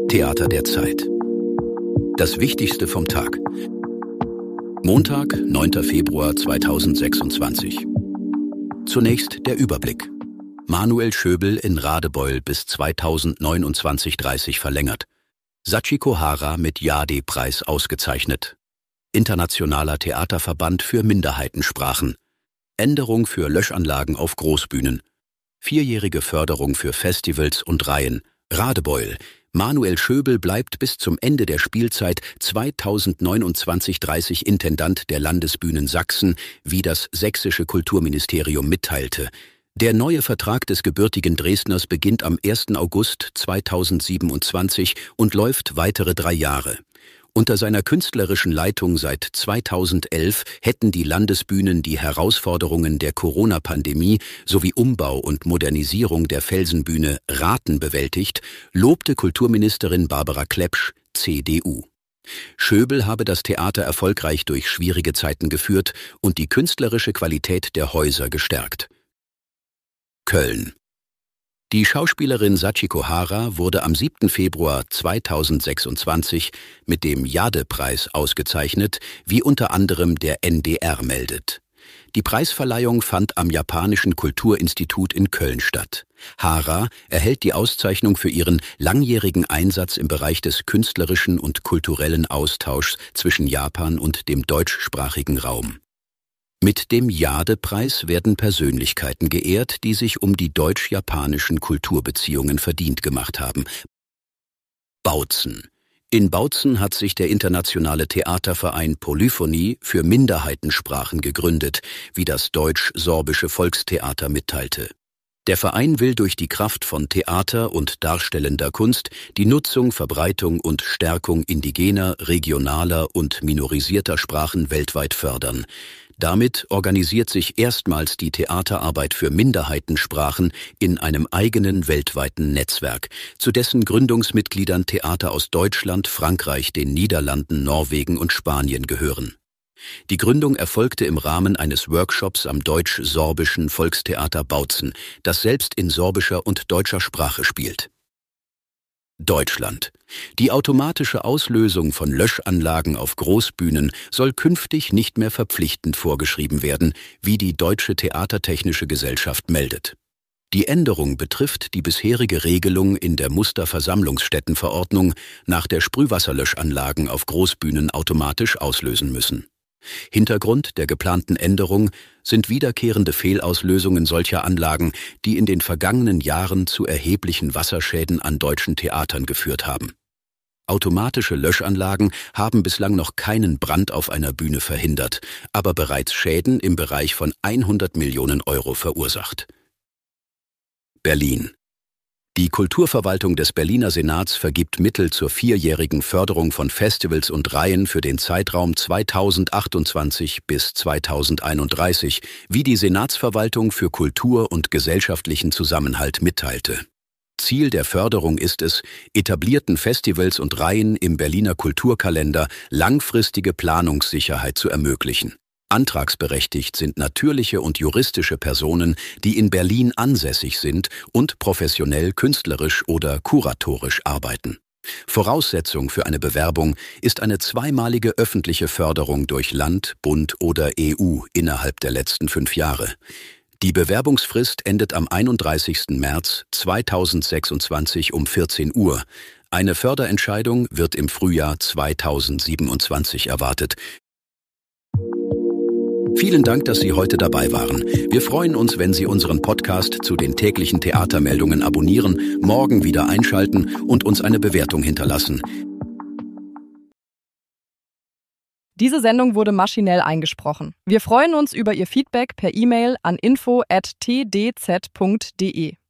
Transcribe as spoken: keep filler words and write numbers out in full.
Theater der Zeit. Das Wichtigste vom Tag. Montag, neunter Februar zweitausendsechsundzwanzig. Zunächst der Überblick. Manuel Schöbel in Radebeul bis zweitausendneunundzwanzig dreißig verlängert. Sachiko Hara mit Jade-Preis ausgezeichnet. Internationaler Theaterverband für Minderheitensprachen. Änderung für Löschanlagen auf Großbühnen. Vierjährige Förderung für Festivals und Reihen. Radebeul. Manuel Schöbel bleibt bis zum Ende der Spielzeit zweitausendneunundzwanzig dreißig Intendant der Landesbühnen Sachsen, wie das sächsische Kulturministerium mitteilte. Der neue Vertrag des gebürtigen Dresdners beginnt am ersten August zweitausendsiebenundzwanzig und läuft weitere drei Jahre. Unter seiner künstlerischen Leitung seit zweitausendelf hätten die Landesbühnen die Herausforderungen der Corona-Pandemie sowie Umbau und Modernisierung der Felsenbühne Rathen bewältigt, lobte Kulturministerin Barbara Klepsch, C D U. Schöbel habe das Theater erfolgreich durch schwierige Zeiten geführt und die künstlerische Qualität der Häuser gestärkt. Köln. Die Schauspielerin Sachiko Hara wurde am siebten Februar zweitausendsechsundzwanzig mit dem Jade-Preis ausgezeichnet, wie unter anderem der N D R meldet. Die Preisverleihung fand am Japanischen Kulturinstitut in Köln statt. Hara erhält die Auszeichnung für ihren langjährigen Einsatz im Bereich des künstlerischen und kulturellen Austauschs zwischen Japan und dem deutschsprachigen Raum. Mit dem Jade-Preis werden Persönlichkeiten geehrt, die sich um die deutsch-japanischen Kulturbeziehungen verdient gemacht haben. Bautzen. In Bautzen hat sich der internationale Theaterverein Polyphonie für Minderheitensprachen gegründet, wie das Deutsch-Sorbische Volkstheater mitteilte. Der Verein will durch die Kraft von Theater und darstellender Kunst die Nutzung, Verbreitung und Stärkung indigener, regionaler und minorisierter Sprachen weltweit fördern. Damit organisiert sich erstmals die Theaterarbeit für Minderheitensprachen in einem eigenen weltweiten Netzwerk, zu dessen Gründungsmitgliedern Theater aus Deutschland, Frankreich, den Niederlanden, Norwegen und Spanien gehören. Die Gründung erfolgte im Rahmen eines Workshops am Deutsch-Sorbischen Volkstheater Bautzen, das selbst in sorbischer und deutscher Sprache spielt. Deutschland. Die automatische Auslösung von Löschanlagen auf Großbühnen soll künftig nicht mehr verpflichtend vorgeschrieben werden, wie die Deutsche Theatertechnische Gesellschaft meldet. Die Änderung betrifft die bisherige Regelung in der Musterversammlungsstättenverordnung, nach der Sprühwasserlöschanlagen auf Großbühnen automatisch auslösen müssen. Hintergrund der geplanten Änderung sind wiederkehrende Fehlauslösungen solcher Anlagen, die in den vergangenen Jahren zu erheblichen Wasserschäden an deutschen Theatern geführt haben. Automatische Löschanlagen haben bislang noch keinen Brand auf einer Bühne verhindert, aber bereits Schäden im Bereich von hundert Millionen Euro verursacht. Berlin. Die Kulturverwaltung des Berliner Senats vergibt Mittel zur vierjährigen Förderung von Festivals und Reihen für den Zeitraum zweitausendachtundzwanzig bis zweitausendeinunddreißig, wie die Senatsverwaltung für Kultur und gesellschaftlichen Zusammenhalt mitteilte. Ziel der Förderung ist es, etablierten Festivals und Reihen im Berliner Kulturkalender langfristige Planungssicherheit zu ermöglichen. Antragsberechtigt sind natürliche und juristische Personen, die in Berlin ansässig sind und professionell künstlerisch oder kuratorisch arbeiten. Voraussetzung für eine Bewerbung ist eine zweimalige öffentliche Förderung durch Land, Bund oder E U innerhalb der letzten fünf Jahre. Die Bewerbungsfrist endet am einunddreißigsten März zweitausendsechsundzwanzig um vierzehn Uhr. Eine Förderentscheidung wird im Frühjahr zweitausendsiebenundzwanzig erwartet. Vielen Dank, dass Sie heute dabei waren. Wir freuen uns, wenn Sie unseren Podcast zu den täglichen Theatermeldungen abonnieren, morgen wieder einschalten und uns eine Bewertung hinterlassen. Diese Sendung wurde maschinell eingesprochen. Wir freuen uns über Ihr Feedback per E-Mail an info at t d z punkt d e.